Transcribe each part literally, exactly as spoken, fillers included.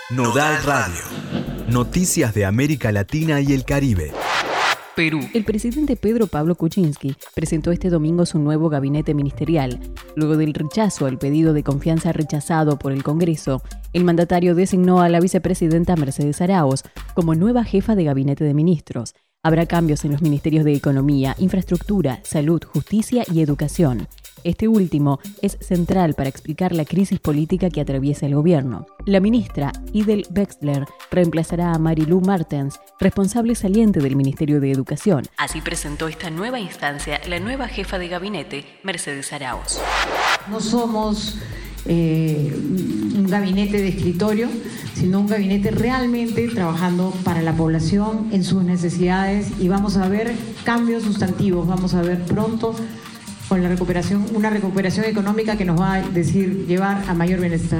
Nodal Radio. Noticias de América Latina y el Caribe. Perú. El presidente Pedro Pablo Kuczynski presentó este domingo su nuevo gabinete ministerial. Luego del rechazo al pedido de confianza rechazado por el Congreso, el mandatario designó a la vicepresidenta Mercedes Arauz como nueva jefa de gabinete de ministros. Habrá cambios en los ministerios de Economía, Infraestructura, Salud, Justicia y Educación. Este último es central para explicar la crisis política que atraviesa el gobierno. La ministra Idel Wexler reemplazará a Marilú Martens, responsable saliente del Ministerio de Educación. Así presentó esta nueva instancia la nueva jefa de gabinete, Mercedes Arauz. No somos eh, un gabinete de escritorio, sino un gabinete realmente trabajando para la población en sus necesidades, y vamos a ver cambios sustantivos, vamos a ver pronto con la recuperación, una recuperación económica que nos va a decir llevar a mayor bienestar.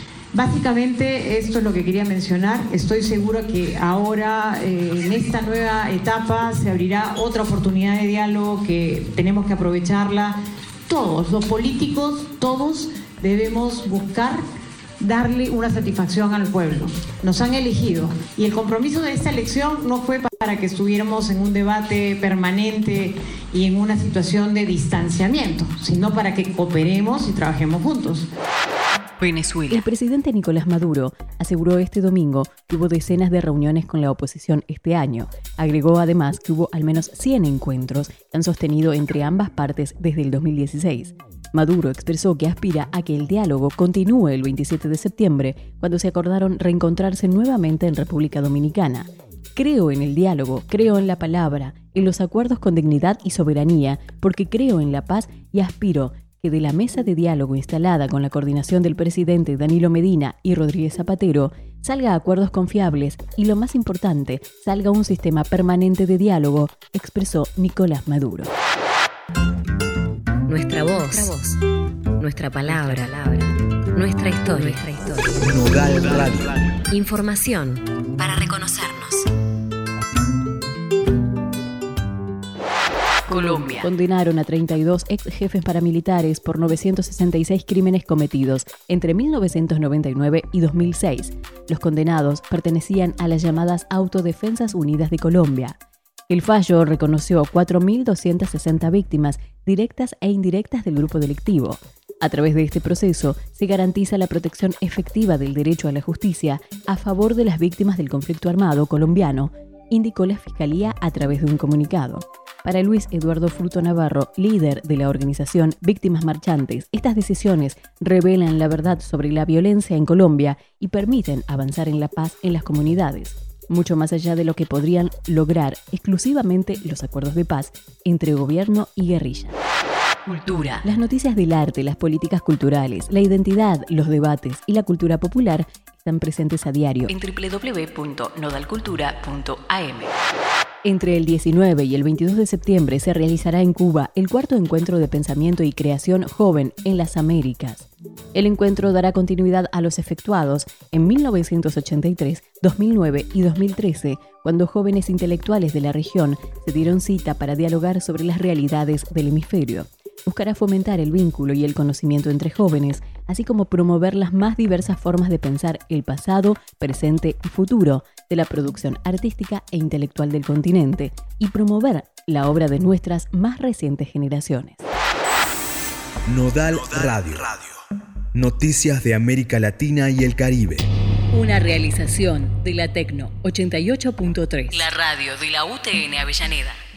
Básicamente esto es lo que quería mencionar. Estoy segura que ahora eh, en esta nueva etapa se abrirá otra oportunidad de diálogo que tenemos que aprovecharla. Todos, los políticos, todos debemos buscar darle una satisfacción al pueblo. Nos han elegido y el compromiso de esta elección no fue para que estuviéramos en un debate permanente y en una situación de distanciamiento, sino para que cooperemos y trabajemos juntos. Venezuela. El presidente Nicolás Maduro aseguró este domingo que hubo decenas de reuniones con la oposición este año. Agregó además que hubo al menos cien encuentros que han sostenido entre ambas partes desde el dos mil dieciséis. Maduro expresó que aspira a que el diálogo continúe el veintisiete de septiembre, cuando se acordaron reencontrarse nuevamente en República Dominicana. Creo en el diálogo, creo en la palabra, en los acuerdos con dignidad y soberanía, porque creo en la paz y aspiro que de la mesa de diálogo instalada con la coordinación del presidente Danilo Medina y Rodríguez Zapatero salga acuerdos confiables y, lo más importante, salga un sistema permanente de diálogo, expresó Nicolás Maduro. Nuestra voz, nuestra, voz, nuestra palabra, nuestra, palabra, nuestra historia, nuestra historia. Nodal Radio. Información para reconocernos. Colombia. Condenaron a treinta y dos ex jefes paramilitares por novecientos sesenta y seis crímenes cometidos entre mil novecientos noventa y nueve y dos mil seis. Los condenados pertenecían a las llamadas Autodefensas Unidas de Colombia. El fallo reconoció cuatro mil doscientas sesenta víctimas directas e indirectas del grupo delictivo. A través de este proceso se garantiza la protección efectiva del derecho a la justicia a favor de las víctimas del conflicto armado colombiano, indicó la Fiscalía a través de un comunicado. Para Luis Eduardo Fruto Navarro, líder de la organización Víctimas Marchantes, estas decisiones revelan la verdad sobre la violencia en Colombia y permiten avanzar en la paz en las comunidades, mucho más allá de lo que podrían lograr exclusivamente los acuerdos de paz entre gobierno y guerrilla. Cultura. Las noticias del arte, las políticas culturales, la identidad, los debates y la cultura popular están presentes a diario en doble u doble u doble u punto nodal cultura punto a m. Entre el diecinueve y el veintidós de septiembre se realizará en Cuba el cuarto encuentro de pensamiento y creación joven en las Américas. El encuentro dará continuidad a los efectuados en mil novecientos ochenta y tres, dos mil nueve y dos mil trece, cuando jóvenes intelectuales de la región se dieron cita para dialogar sobre las realidades del hemisferio. Buscará fomentar el vínculo y el conocimiento entre jóvenes, así como promover las más diversas formas de pensar el pasado, presente y futuro de la producción artística e intelectual del continente, y promover la obra de nuestras más recientes generaciones. Nodal Radio. Noticias de América Latina y el Caribe. Una realización de la Tecno ochenta y ocho punto tres. La radio de la U T N Avellaneda.